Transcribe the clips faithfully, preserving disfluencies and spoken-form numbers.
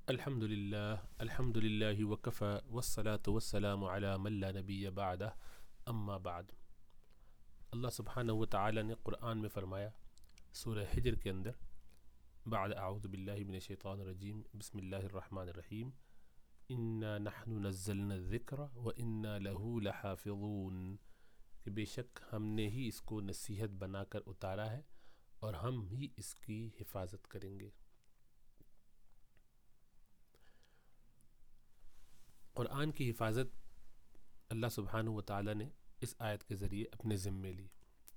الحمد للہ الحمد للہ وکفى والصلاة والسلام علی من لا نبی بعدہ اما بعد۔ اللہ سبحانہ و تعالی نے قرآن میں فرمایا سورہ حجر کے اندر، بعد اعوذ باللہ من الشیطان الرجیم بسم اللہ الرحمن الرحیم، انا نحن نزلنا الذکر وانا له لحافظون، کہ بے شک ہم نے ہی اس کو نصیحت بنا کر اتارا ہے اور ہم ہی اس کی حفاظت کریں گے۔ قرآن کی حفاظت اللہ سبحانہ و تعالی نے اس آیت کے ذریعے اپنے ذمے لی،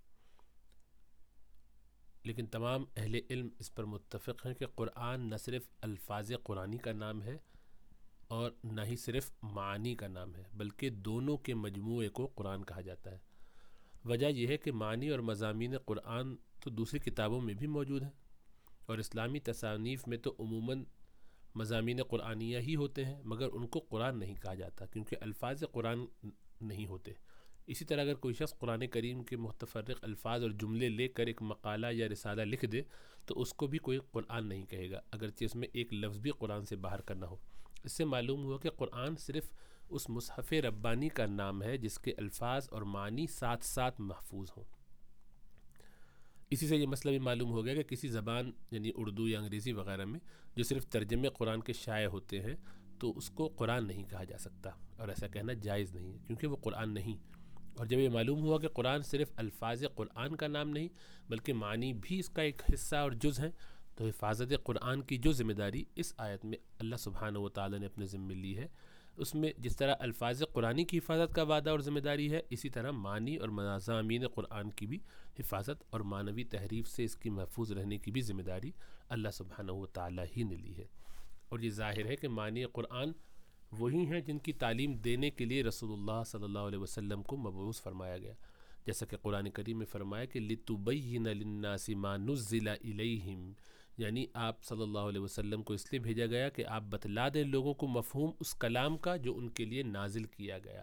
لیکن تمام اہل علم اس پر متفق ہیں کہ قرآن نہ صرف الفاظ قرآنی کا نام ہے اور نہ ہی صرف معانی کا نام ہے، بلکہ دونوں کے مجموعے کو قرآن کہا جاتا ہے۔ وجہ یہ ہے کہ معانی اور مضامین قرآن تو دوسری کتابوں میں بھی موجود ہیں، اور اسلامی تصانیف میں تو عموماً مضامین قرآنیہ ہی ہوتے ہیں، مگر ان کو قرآن نہیں کہا جاتا کیونکہ الفاظ قرآن نہیں ہوتے۔ اسی طرح اگر کوئی شخص قرآن کریم کے متفرق الفاظ اور جملے لے کر ایک مقالہ یا رسالہ لکھ دے تو اس کو بھی کوئی قرآن نہیں کہے گا، اگرچہ اس میں ایک لفظ بھی قرآن سے باہر کرنا ہو۔ اس سے معلوم ہوا کہ قرآن صرف اس مصحف ربانی کا نام ہے جس کے الفاظ اور معنی ساتھ ساتھ محفوظ ہوں۔ اسی سے یہ مسئلہ بھی معلوم ہو گیا کہ کسی زبان یعنی اردو یا انگریزی وغیرہ میں جو صرف ترجمے قرآن کے شائع ہوتے ہیں تو اس کو قرآن نہیں کہا جا سکتا، اور ایسا کہنا جائز نہیں ہے کیونکہ وہ قرآن نہیں۔ اور جب یہ معلوم ہوا کہ قرآن صرف الفاظ قرآن کا نام نہیں بلکہ معنی بھی اس کا ایک حصہ اور جز ہیں، تو حفاظت قرآن کی جو ذمہ داری اس آیت میں اللہ سبحانہ و تعالی نے اپنے ذمہ لی ہے، اس میں جس طرح الفاظ قرآنی کی حفاظت کا وعدہ اور ذمہ داری ہے، اسی طرح معنی اور مضامین قرآن کی بھی حفاظت اور معنوی تحریف سے اس کی محفوظ رہنے کی بھی ذمہ داری اللہ سبحانہ و تعالی ہی نے لی ہے۔ اور یہ ظاہر ہے کہ معنی قرآن وہی ہیں جن کی تعلیم دینے کے لیے رسول اللہ صلی اللہ علیہ وسلم کو مبعوث فرمایا گیا، جیسا کہ قرآن کریم میں فرمایا کہ لِتُبَيِّنَ لِلنَّاسِ مَا نُزِّلَ إِلَيْهِمْ، یعنی آپ صلی اللہ علیہ وسلم کو اس لیے بھیجا گیا کہ آپ بتلا دیں لوگوں کو مفہوم اس کلام کا جو ان کے لیے نازل کیا گیا۔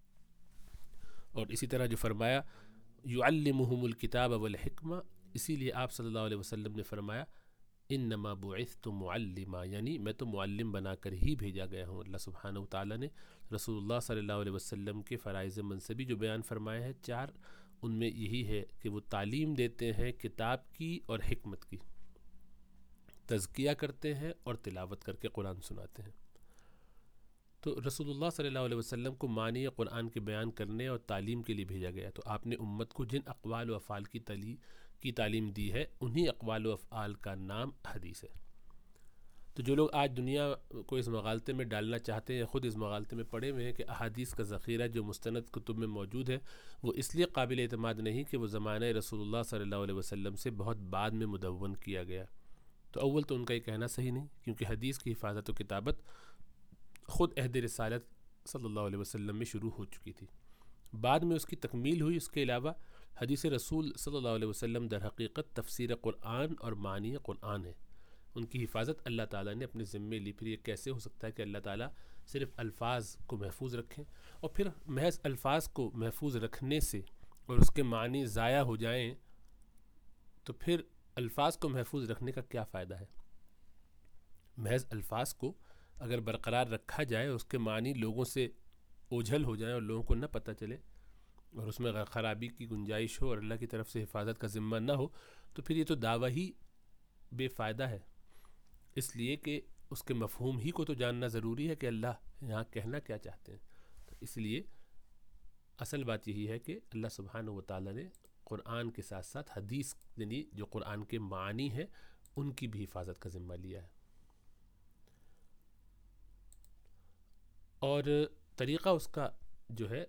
اور اسی طرح جو فرمایا يُعَلِّمُهُمُ الْكِتَابَ وَالْحِكْمَةَ، اسی لیے آپ صلی اللہ علیہ وسلم نے فرمایا انما بعثت معلما، یعنی میں تو معلم بنا کر ہی بھیجا گیا ہوں۔ اللہ سبحانہ و تعالی نے رسول اللہ صلی اللہ علیہ وسلم کے فرائض منصبی جو بیان فرمائے ہیں چار، ان میں یہی ہے کہ وہ تعلیم دیتے ہیں کتاب کی اور حکمت کی، تزکیہ کرتے ہیں اور تلاوت کر کے قرآن سناتے ہیں۔ تو رسول اللہ صلی اللہ علیہ وسلم کو معنی قرآن کے بیان کرنے اور تعلیم کے لیے بھیجا گیا، تو آپ نے امت کو جن اقوال و افعال کی تعلیم کی تعلیم دی ہے انہی اقوال و افعال کا نام حدیث ہے۔ تو جو لوگ آج دنیا کو اس مغالطے میں ڈالنا چاہتے ہیں، خود اس مغالطے میں پڑے ہوئے ہیں کہ احادیث کا ذخیرہ جو مستند کتب میں موجود ہے وہ اس لیے قابل اعتماد نہیں کہ وہ زمانہ رسول اللہ صلی اللہ علیہ وسلم سے بہت بعد میں مدون کیا گیا، تو اول تو ان کا یہ کہنا صحیح نہیں، کیونکہ حدیث کی حفاظت و کتابت خود عہد رسالت صلی اللہ علیہ وسلم میں شروع ہو چکی تھی، بعد میں اس کی تکمیل ہوئی۔ اس کے علاوہ حدیث رسول صلی اللہ علیہ وسلم در حقیقت تفسیر قرآن اور معنی قرآن ہے، ان کی حفاظت اللہ تعالیٰ نے اپنے ذمے لی۔ پھر یہ کیسے ہو سکتا ہے کہ اللہ تعالیٰ صرف الفاظ کو محفوظ رکھیں، اور پھر محض الفاظ کو محفوظ رکھنے سے اور اس کے معنی ضائع ہو جائیں تو پھر الفاظ کو محفوظ رکھنے کا کیا فائدہ ہے؟ محض الفاظ کو اگر برقرار رکھا جائے اور اس کے معنی لوگوں سے اوجھل ہو جائیں اور لوگوں کو نہ پتہ چلے اور اس میں خرابی کی گنجائش ہو اور اللہ کی طرف سے حفاظت کا ذمہ نہ ہو، تو پھر یہ تو دعویٰ ہی بے فائدہ ہے، اس لیے کہ اس کے مفہوم ہی کو تو جاننا ضروری ہے کہ اللہ یہاں کہنا کیا چاہتے ہیں۔ تو اس لیے اصل بات یہی ہے کہ اللہ سبحانہ و تعالیٰ نے قرآن کے ساتھ ساتھ حدیث یعنی جو قرآن کے معنی ہیں ان کی بھی حفاظت کا ذمہ لیا ہے، اور طریقہ اس کا جو ہے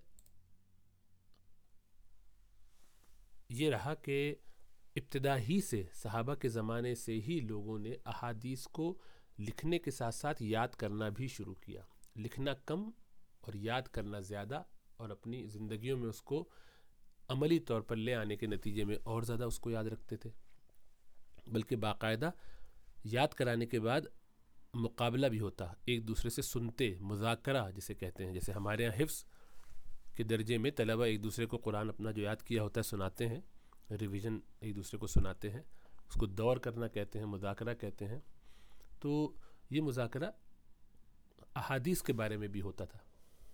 یہ رہا کہ ابتدا ہی سے صحابہ کے زمانے سے ہی لوگوں نے احادیث کو لکھنے کے ساتھ ساتھ یاد کرنا بھی شروع کیا، لکھنا کم اور یاد کرنا زیادہ، اور اپنی زندگیوں میں اس کو عملی طور پر لے آنے کے نتیجے میں اور زیادہ اس کو یاد رکھتے تھے، بلکہ باقاعدہ یاد کرانے کے بعد مقابلہ بھی ہوتا، ایک دوسرے سے سنتے، مذاکرہ جسے کہتے ہیں، جیسے ہمارے یہاں حفظ کے درجے میں طلبہ ایک دوسرے کو قرآن اپنا جو یاد کیا ہوتا ہے سناتے ہیں، ریویژن ایک دوسرے کو سناتے ہیں، اس کو دور کرنا کہتے ہیں، مذاکرہ کہتے ہیں۔ تو یہ مذاکرہ احادیث کے بارے میں بھی ہوتا تھا۔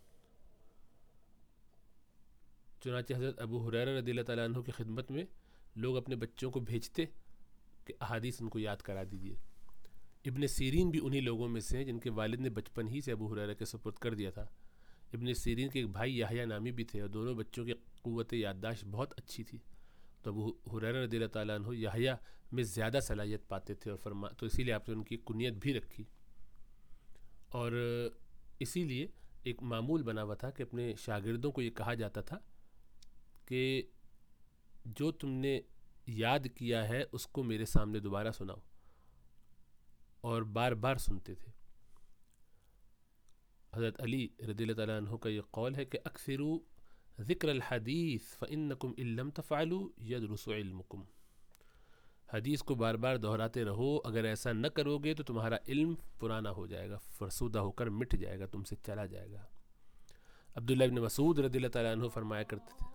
چنانچہ حضرت ابو ہریرہ رضی اللہ تعالیٰ عنہ کی خدمت میں لوگ اپنے بچوں کو بھیجتے کہ احادیث ان کو یاد کرا دیجیے۔ ابن سیرین بھی انہی لوگوں میں سے ہیں جن کے والد نے بچپن ہی سے ابو ہریرہ کے سپرد کر دیا تھا۔ ابن سیرین کے ایک بھائی یحییٰ نامی بھی تھے اور دونوں بچوں کی قوت یادداشت بہت اچھی تھی، تو ابو ہریرہ رضی اللہ تعالیٰ عنہ یحییٰ میں زیادہ صلاحیت پاتے تھے اور فرما تو اسی لیے آپ نے ان کی کنیت بھی رکھی، اور اسی لیے ایک معمول بنا ہوا تھا کہ اپنے شاگردوں کو یہ کہا جاتا تھا کہ جو تم نے یاد کیا ہے اس کو میرے سامنے دوبارہ سناؤ، اور بار بار سنتے تھے۔ حضرت علی رضی اللہ تعالیٰ عنہ کا یہ قول ہے کہ اکثروا ذکر الحدیث فإنکم ان لم تفعلوا یدرس علمکم، حدیث کو بار بار دہراتے رہو، اگر ایسا نہ کرو گے تو تمہارا علم پرانا ہو جائے گا، فرسودہ ہو کر مٹ جائے گا، تم سے چلا جائے گا۔ عبداللہ ابن مسعود رضی اللہ تعالیٰ عنہ فرمایا کرتے تھے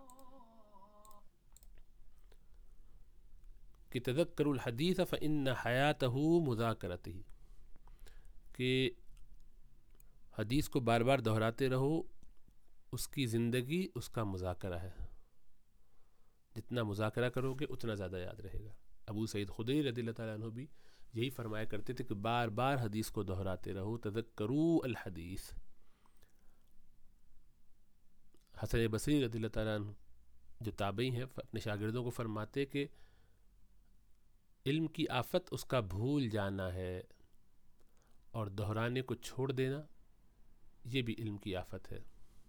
کہ تذکروا الحدیث فإن حیاتہ مذاکرتہ، کہ حدیث کو بار بار دہراتے رہو، اس کی زندگی اس کا مذاکرہ ہے، جتنا مذاکرہ کرو گے اتنا زیادہ یاد رہے گا۔ ابو سعید خدری رضی اللہ تعالیٰ عنہ بھی یہی فرمایا کرتے تھے کہ بار بار حدیث کو دہراتے رہو، تذکروا الحدیث۔ حسن بصری رضی اللہ تعالیٰ عنہ جو تابعی ہیں اپنے شاگردوں کو فرماتے کہ علم کی آفت اس کا بھول جانا ہے، اور دہرانے کو چھوڑ دینا یہ بھی علم کی آفت ہے۔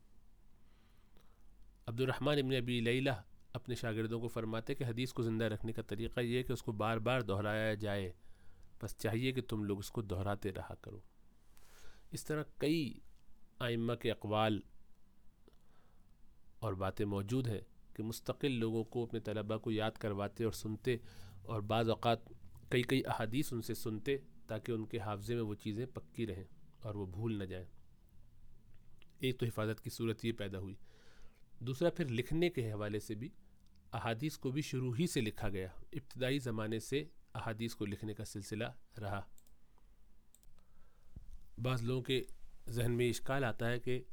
عبد الرحمن ابن ابی لیلہ اپنے شاگردوں کو فرماتے کہ حدیث کو زندہ رکھنے کا طریقہ یہ ہے کہ اس کو بار بار دہرایا جائے، بس چاہیے کہ تم لوگ اس کو دہراتے رہا کرو۔ اس طرح کئی ائمہ کے اقوال اور باتیں موجود ہیں کہ مستقل لوگوں کو اپنے طلباء کو یاد کرواتے اور سنتے، اور بعض اوقات کئی کئی احادیث ان سے سنتے تاکہ ان کے حافظے میں وہ چیزیں پکی رہیں اور وہ بھول نہ جائیں۔ ایک تو حفاظت کی صورت یہ پیدا ہوئی، دوسرا پھر لکھنے کے حوالے سے بھی احادیث کو بھی شروع ہی سے لکھا گیا، ابتدائی زمانے سے احادیث کو لکھنے کا سلسلہ رہا۔ بعض لوگوں کے ذہن میں اشکال آتا ہے کہ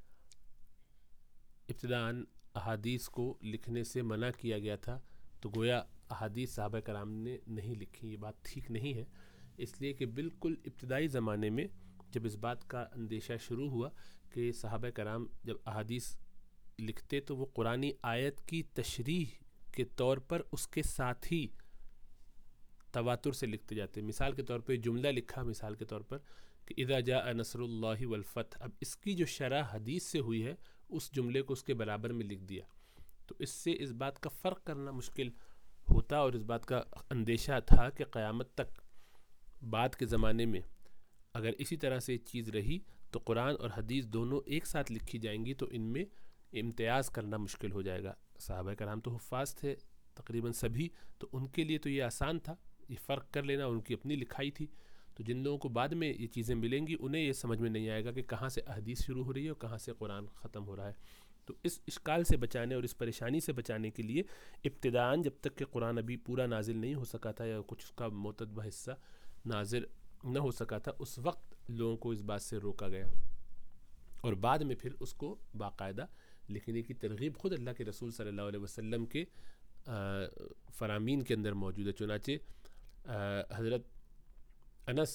ابتداً احادیث کو لکھنے سے منع کیا گیا تھا، تو گویا احادیث صحابہ کرام نے نہیں لکھی، یہ بات ٹھیک نہیں ہے، اس لیے کہ بالکل ابتدائی زمانے میں جب اس بات کا اندیشہ شروع ہوا کہ صحابہ کرام جب احادیث لکھتے تو وہ قرآنی آیت کی تشریح کے طور پر اس کے ساتھ ہی تواتر سے لکھتے جاتے۔ مثال کے طور پہ جملہ لکھا، مثال کے طور پر کہ اذا جاء نصر اللہ والفتح، اب اس کی جو شرح حدیث سے ہوئی ہے اس جملے کو اس کے برابر میں لکھ دیا، تو اس سے اس بات کا فرق کرنا مشکل ہوتا، اور اس بات کا اندیشہ تھا کہ قیامت تک بعد کے زمانے میں اگر اسی طرح سے چیز رہی تو قرآن اور حدیث دونوں ایک ساتھ لکھی جائیں گی تو ان میں امتیاز کرنا مشکل ہو جائے گا۔ صحابہ کرام تو حفاظ تھے تقریباً سبھی، تو ان کے لیے تو یہ آسان تھا یہ فرق کر لینا، ان کی اپنی لکھائی تھی۔ تو جن لوگوں کو بعد میں یہ چیزیں ملیں گی انہیں یہ سمجھ میں نہیں آئے گا کہ کہاں سے احادیث شروع ہو رہی ہے اور کہاں سے قرآن ختم ہو رہا ہے۔ تو اس اشکال سے بچانے اور اس پریشانی سے بچانے کے لیے ابتداءً جب تک کہ قرآن ابھی پورا نازل نہیں ہو سکا تھا یا کچھ اس کا متتبع حصہ نازل نہ ہو سکا تھا، اس وقت لوگوں کو اس بات سے روکا گیا، اور بعد میں پھر اس کو باقاعدہ لکھنے کی ترغیب خود اللہ کے رسول صلی اللہ علیہ وسلم کے فرامین کے اندر موجود ہے۔ چنانچہ حضرت انس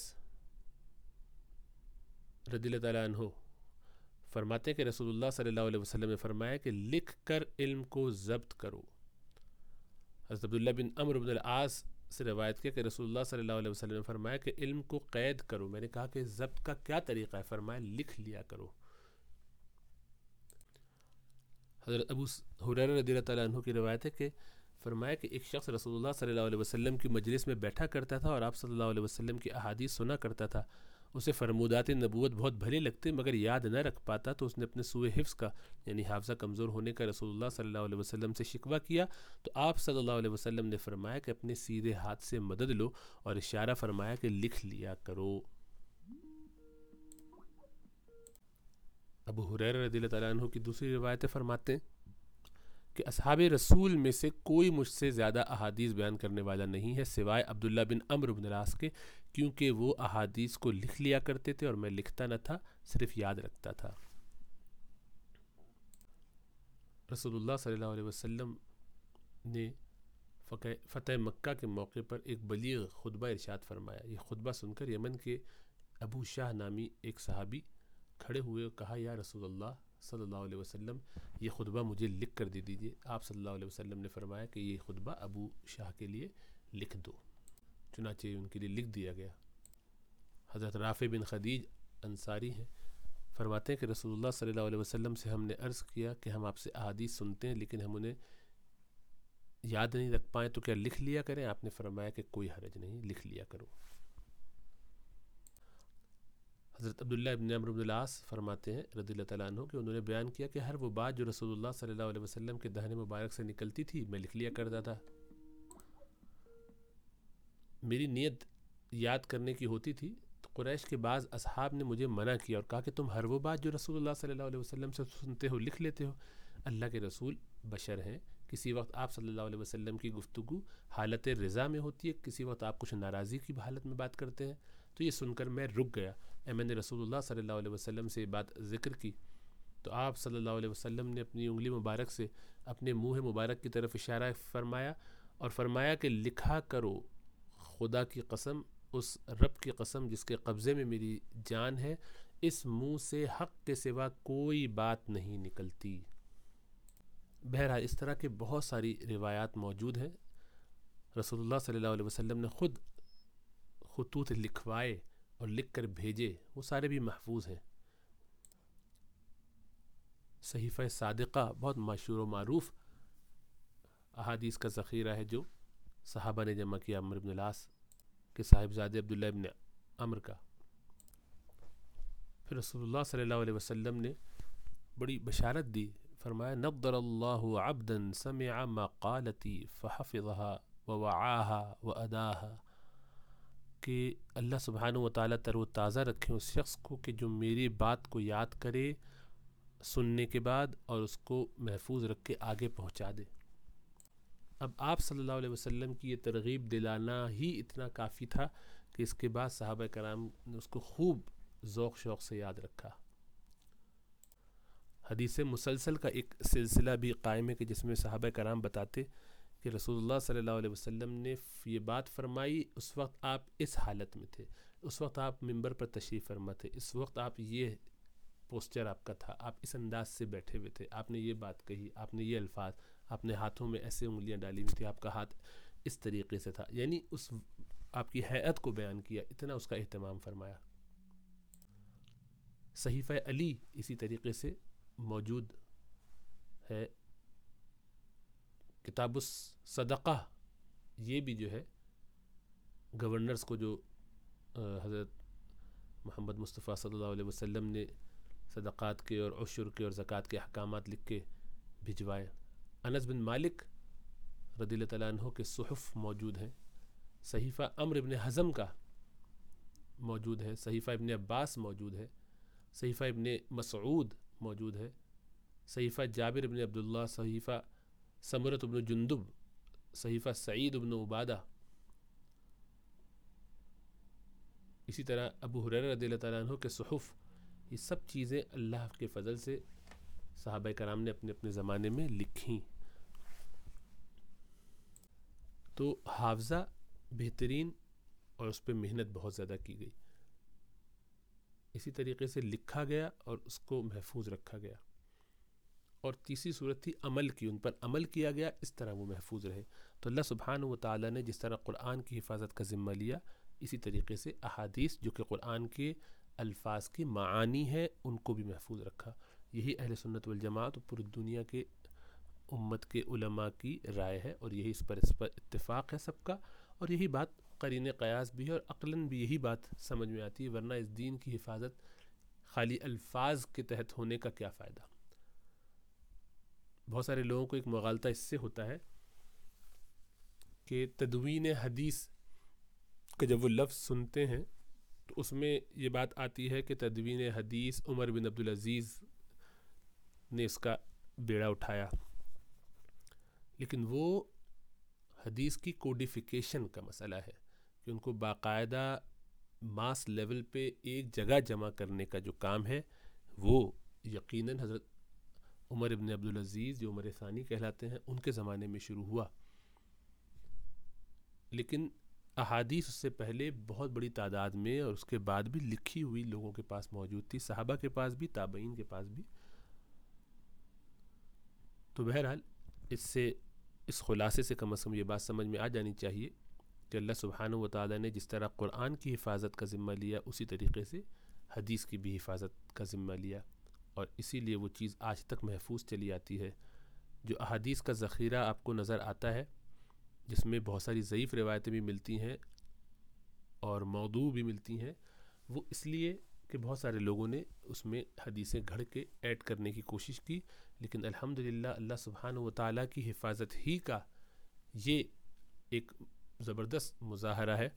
رضی اللہ تعالیٰ عنہ فرماتے ہیں کہ رسول اللہ صلی اللہ علیہ وسلم نے فرمایا کہ لکھ کر علم کو ضبط کرو۔ حضرت عبداللہ بن عمرو بن العاص سے روایت کیا کہ رسول اللہ صلی اللہ علیہ وسلم نے فرمایا کہ علم کو قید کرو۔ میں نے کہا کہ ضبط کا کیا طریقہ ہے؟ فرمایا لکھ لیا کرو۔ حضرت ابو ہریرہ رضی اللہ تعالیٰ عنہ کی روایت ہے کہ فرمایا کہ ایک شخص رسول اللہ صلی اللہ علیہ وسلم کی مجلس میں بیٹھا کرتا تھا اور آپ صلی اللہ علیہ وسلم کی احادیث سنا کرتا تھا، اسے فرمودات نبوت بہت بھلے لگتے مگر یاد نہ رکھ پاتا، تو اس نے اپنے سوء حفظ کا یعنی حافظہ کمزور ہونے کا رسول اللہ صلی اللہ علیہ وسلم سے شکوہ کیا، تو آپ صلی اللہ علیہ وسلم نے فرمایا کہ اپنے سیدھے ہاتھ سے مدد لو اور اشارہ فرمایا کہ لکھ لیا کرو۔ ابو ہریرہ رضی اللہ تعالیٰ عنہ کی دوسری روایتیں فرماتے ہیں کہ اصحاب رسول میں سے کوئی مجھ سے زیادہ احادیث بیان کرنے والا نہیں ہے سوائے عبداللہ بن عمرو بن العاص کے، کیونکہ وہ احادیث کو لکھ لیا کرتے تھے اور میں لکھتا نہ تھا، صرف یاد رکھتا تھا۔ رسول اللہ صلی اللہ علیہ وسلم نے فتح مکہ کے موقع پر ایک بلیغ خطبہ ارشاد فرمایا۔ یہ خطبہ سن کر یمن کے ابو شاہ نامی ایک صحابی کھڑے ہوئے اور کہا، یا رسول اللہ صلی اللہ علیہ وسلم، یہ خطبہ مجھے لکھ کر دے دیجیے۔ آپ صلی اللہ علیہ وسلم نے فرمایا کہ یہ خطبہ ابو شاہ کے لیے لکھ دو۔ چنانچہ ان کے لیے لکھ دیا گیا۔ حضرت رافع بن خدیج انصاری ہیں، فرماتے ہیں کہ رسول اللہ صلی اللہ علیہ وسلم سے ہم نے عرض کیا کہ ہم آپ سے احادیث سنتے ہیں لیکن ہم انہیں یاد نہیں رکھ پائیں تو کیا لکھ لیا کریں؟ آپ نے فرمایا کہ کوئی حرج نہیں، لکھ لیا کرو۔ حضرت عبداللہ ابن عمرو بن العاص فرماتے ہیں رضی اللہ تعالیٰ عنہ کہ انہوں نے بیان کیا کہ ہر وہ بات جو رسول اللہ صلی اللہ علیہ وسلم کے دہن مبارک سے نکلتی تھی میں لکھ لیا کرتا تھا۔ میری نیت یاد کرنے کی ہوتی تھی تو قریش کے بعض اصحاب نے مجھے منع کیا اور کہا کہ تم ہر وہ بات جو رسول اللہ صلی اللہ علیہ وسلم سے سنتے ہو لکھ لیتے ہو۔ اللہ کے رسول بشر ہیں، کسی وقت آپ صلی اللہ علیہ وسلم کی گفتگو حالت رضا میں ہوتی ہے، کسی وقت آپ کچھ ناراضی کی حالت میں بات کرتے ہیں۔ تو یہ سن کر میں رک گیا۔ اے میں نے رسول اللہ صلی اللہ علیہ وسلم سے یہ بات ذکر کی تو آپ صلی اللہ علیہ وسلم نے اپنی انگلی مبارک سے اپنے منہ مبارک کی طرف اشارہ فرمایا اور فرمایا کہ لکھا کرو، خدا کی قسم، اس رب کی قسم جس کے قبضے میں میری جان ہے، اس منہ سے حق کے سوا کوئی بات نہیں نکلتی۔ بہرحال اس طرح کے بہت ساری روایات موجود ہیں۔ رسول اللہ صلی اللہ علیہ وسلم نے خود خطوط لکھوائے اور لکھ کر بھیجے، وہ سارے بھی محفوظ ہیں۔ صحیفہ صادقہ بہت مشہور و معروف احادیث کا ذخیرہ ہے جو صحابہ نے جمع کیا، عمرو بن العاص کے صاحبزادے عبداللہ ابن عمر کا۔ پھر رسول اللہ صلی اللہ علیہ وسلم نے بڑی بشارت دی، فرمایا نضر اللہ عبدا سمع مقالتی فحفظها ووعاها واداها، کہ اللہ سبحانہ و تعالیٰ تر و تازہ رکھیں اس شخص کو کہ جو میری بات کو یاد کرے سننے کے بعد اور اس کو محفوظ رکھ کے آگے پہنچا دے۔ اب آپ صلی اللہ علیہ وسلم کی یہ ترغیب دلانا ہی اتنا کافی تھا کہ اس کے بعد صحابہ کرام نے اس کو خوب ذوق شوق سے یاد رکھا۔ حدیث مسلسل کا ایک سلسلہ بھی قائم ہے کہ جس میں صحابہ کرام بتاتے کہ رسول اللہ صلی اللہ علیہ وسلم نے یہ بات فرمائی، اس وقت آپ اس حالت میں تھے، اس وقت آپ منبر پر تشریف فرما تھے، اس وقت آپ یہ پوسچر آپ کا تھا، آپ اس انداز سے بیٹھے ہوئے تھے، آپ نے یہ بات کہی، آپ نے یہ الفاظ، آپ نے ہاتھوں میں ایسے انگلیاں ڈالی ہوئی تھی، آپ کا ہاتھ اس طریقے سے تھا، یعنی اس آپ کی ہیئت کو بیان کیا، اتنا اس کا اہتمام فرمایا۔ صحیفہ علی اسی طریقے سے موجود ہے۔ کتاب الصدقہ یہ بھی جو ہے گورنرز کو جو حضرت محمد مصطفیٰ صلی اللہ علیہ وسلم نے صدقات کے اور عشر کے اور زکوٰۃ کے احکامات لکھ کے بھجوائے۔ انس بن مالک رضی اللہ تعالیٰ عنہ کے صحف موجود ہیں۔ صحیفہ عمرو بن حزم کا موجود ہے، صحیفہ ابن عباس موجود ہے، صحیفہ ابن مسعود موجود ہے، صحیفہ جابر بن عبداللہ، صحیفہ سمرۃ بن جندب، صحیفہ سعید بن عبادہ، اسی طرح ابو ہریرہ رضی اللہ تعالیٰ عنہ کے صحف۔ یہ سب چیزیں اللہ کے فضل سے صحابہ کرام نے اپنے اپنے زمانے میں لکھیں۔ تو حافظہ بہترین اور اس پہ محنت بہت زیادہ کی گئی، اسی طریقے سے لکھا گیا اور اس کو محفوظ رکھا گیا۔ اور تیسری صورت تھی عمل کی، ان پر عمل کیا گیا، اس طرح وہ محفوظ رہے۔ تو اللہ سبحانہ و تعالیٰ نے جس طرح قرآن کی حفاظت کا ذمہ لیا، اسی طریقے سے احادیث جو کہ قرآن کے الفاظ کی معانی ہیں ان کو بھی محفوظ رکھا۔ یہی اہل سنت والجماعت اور پوری دنیا کے امت کے علماء کی رائے ہے، اور یہی اس پر اس پر اتفاق ہے سب کا، اور یہی بات قرین قیاس بھی ہے اور عقلاً بھی یہی بات سمجھ میں آتی ہے، ورنہ اس دین کی حفاظت خالی الفاظ کے تحت ہونے کا کیا فائدہ۔ بہت سارے لوگوں کو ایک مغالطہ اس سے ہوتا ہے کہ تدوین حدیث کا جب وہ لفظ سنتے ہیں تو اس میں یہ بات آتی ہے کہ تدوین حدیث عمر بن عبدالعزیز نے اس کا بیڑا اٹھایا، لیکن وہ حدیث کی کوڈیفیکیشن کا مسئلہ ہے کہ ان کو باقاعدہ ماس لیول پہ ایک جگہ جمع کرنے کا جو کام ہے وہ یقیناً حضرت عمر ابن عبدالعزیز جو عمر ثانی کہلاتے ہیں ان کے زمانے میں شروع ہوا. لیکن احادیث اس سے پہلے بہت بڑی تعداد میں اور اس کے بعد بھی لکھی ہوئی لوگوں کے پاس موجود تھی، صحابہ کے پاس بھی، تابعین کے پاس بھی. تو بہرحال اس سے اس خلاصے سے کم از کم یہ بات سمجھ میں آ جانی چاہیے کہ اللہ سبحانہ و تعالیٰ نے جس طرح قرآن کی حفاظت کا ذمہ لیا اسی طریقے سے حدیث کی بھی حفاظت کا ذمہ لیا، اور اسی لیے وہ چیز آج تک محفوظ چلی آتی ہے. جو احادیث کا ذخیرہ آپ کو نظر آتا ہے جس میں بہت ساری ضعیف روایتیں بھی ملتی ہیں اور موضوع بھی ملتی ہیں، وہ اس لیے کہ بہت سارے لوگوں نے اس میں حدیثیں گھڑ کے ایڈ کرنے کی کوشش کی. لیکن الحمدللہ اللہ سبحانہ و تعالیٰ کی حفاظت ہی کا یہ ایک زبردست مظاہرہ ہے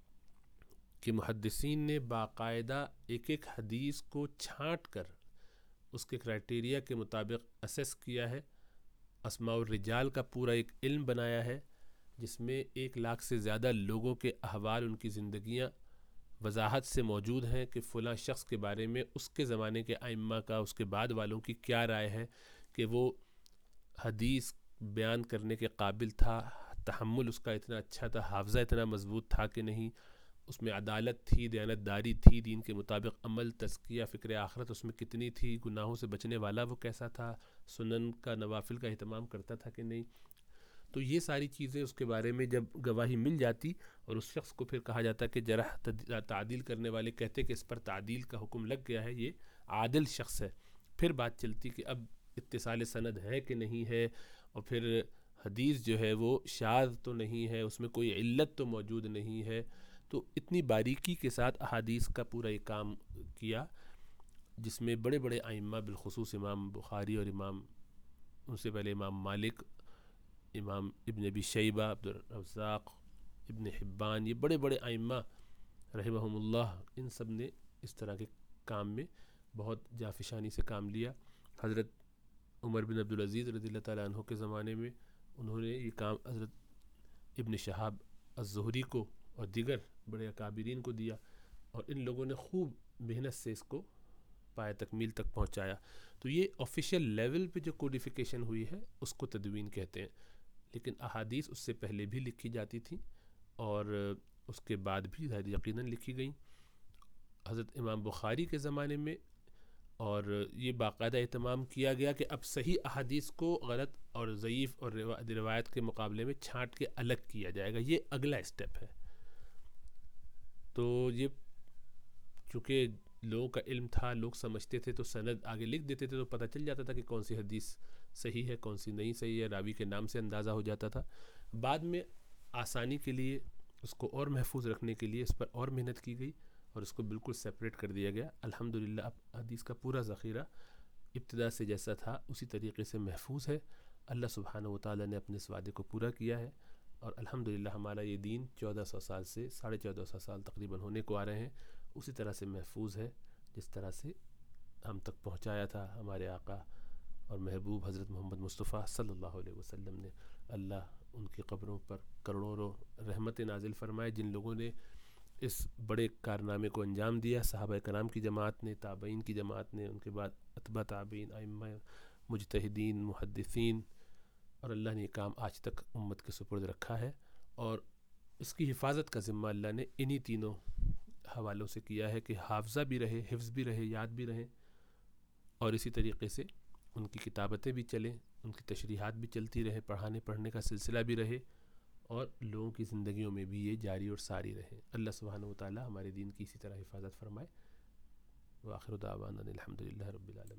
کہ محدثین نے باقاعدہ ایک ایک حدیث کو چھانٹ کر اس کے کرائٹیریا کے مطابق اسیس کیا ہے. اسماء الرجال کا پورا ایک علم بنایا ہے جس میں ایک لاکھ سے زیادہ لوگوں کے احوال، ان کی زندگیاں وضاحت سے موجود ہیں کہ فلاں شخص کے بارے میں اس کے زمانے کے ائمہ کا، اس کے بعد والوں کی کیا رائے ہے، کہ وہ حدیث بیان کرنے کے قابل تھا، تحمل اس کا اتنا اچھا تھا، حافظہ اتنا مضبوط تھا کہ نہیں، اس میں عدالت تھی، دیانت داری تھی، دین کے مطابق عمل، تزکیہ، فکر آخرت اس میں کتنی تھی، گناہوں سے بچنے والا وہ کیسا تھا، سنن کا، نوافل کا اہتمام کرتا تھا کہ نہیں. تو یہ ساری چیزیں اس کے بارے میں جب گواہی مل جاتی اور اس شخص کو پھر کہا جاتا کہ جرح تعدیل کرنے والے کہتے کہ اس پر تعدیل کا حکم لگ گیا ہے، یہ عادل شخص ہے، پھر بات چلتی کہ اب اتصال سند ہے کہ نہیں ہے، اور پھر حدیث جو ہے وہ شاذ تو نہیں ہے، اس میں کوئی علت تو موجود نہیں ہے. تو اتنی باریکی کے ساتھ احادیث کا پورا یہ کام کیا جس میں بڑے بڑے ائمہ، بالخصوص امام بخاری اور امام ان سے پہلے امام مالک، امام ابن ابی شیبہ، عبدالرزاق، ابن حبان، یہ بڑے بڑے ائمہ رحمہم اللہ، ان سب نے اس طرح کے کام میں بہت جافشانی سے کام لیا. حضرت عمر بن عبدالعزیز رضی اللہ تعالیٰ عنہ کے زمانے میں انہوں نے یہ کام حضرت ابن شہاب الزہری کو اور دیگر بڑے اکابرین کو دیا، اور ان لوگوں نے خوب محنت سے اس کو پائے تکمیل تک پہنچایا. تو یہ آفیشیل لیول پہ جو کوڈیفیکیشن ہوئی ہے اس کو تدوین کہتے ہیں. لیکن احادیث اس سے پہلے بھی لکھی جاتی تھیں اور اس کے بعد بھی یقیناً لکھی گئیں. حضرت امام بخاری کے زمانے میں اور یہ باقاعدہ اہتمام کیا گیا کہ اب صحیح احادیث کو غلط اور ضعیف اور روایت کے مقابلے میں چھانٹ کے الگ کیا جائے گا، یہ اگلا اسٹیپ ہے. تو یہ چونکہ لوگوں کا علم تھا، لوگ سمجھتے تھے تو سند آگے لکھ دیتے تھے تو پتہ چل جاتا تھا کہ کون سی حدیث صحیح ہے، کون سی نہیں صحیح ہے، راوی کے نام سے اندازہ ہو جاتا تھا. بعد میں آسانی کے لیے اس کو اور محفوظ رکھنے کے لیے اس پر اور محنت کی گئی اور اس کو بالکل سیپریٹ کر دیا گیا. الحمدللہ اب حدیث کا پورا ذخیرہ ابتدا سے جیسا تھا اسی طریقے سے محفوظ ہے. اللہ سبحانہ و تعالیٰ نے اپنے اس وعدے کو پورا کیا ہے اور الحمدللہ ہمارا یہ دین چودہ سو سال سے ساڑھے چودہ سو سال تقریباً ہونے کو آ رہے ہیں اسی طرح سے محفوظ ہے جس طرح سے ہم تک پہنچایا تھا ہمارے آقا اور محبوب حضرت محمد مصطفیٰ صلی اللہ علیہ وسلم نے. اللہ ان کی قبروں پر کروڑوں رحمت نازل فرمائے جن لوگوں نے اس بڑے کارنامے کو انجام دیا. صحابہ کرام کی جماعت نے، تابعین کی جماعت نے، ان کے بعد اتباع تابعین، ائمہ مجتہدین، محدثین، اور اللہ نے یہ کام آج تک امت کے سپرد رکھا ہے. اور اس کی حفاظت کا ذمہ اللہ نے انہی تینوں حوالوں سے کیا ہے کہ حافظہ بھی رہے، حفظ بھی رہے، یاد بھی رہیں، اور اسی طریقے سے ان کی کتابتیں بھی چلیں، ان کی تشریحات بھی چلتی رہیں، پڑھانے پڑھنے کا سلسلہ بھی رہے اور لوگوں کی زندگیوں میں بھی یہ جاری اور ساری رہے. اللہ سبحانہ و تعالی ہمارے دین کی اسی طرح حفاظت فرمائے. وآخر دعوانا الحمدللہ رب العالمین.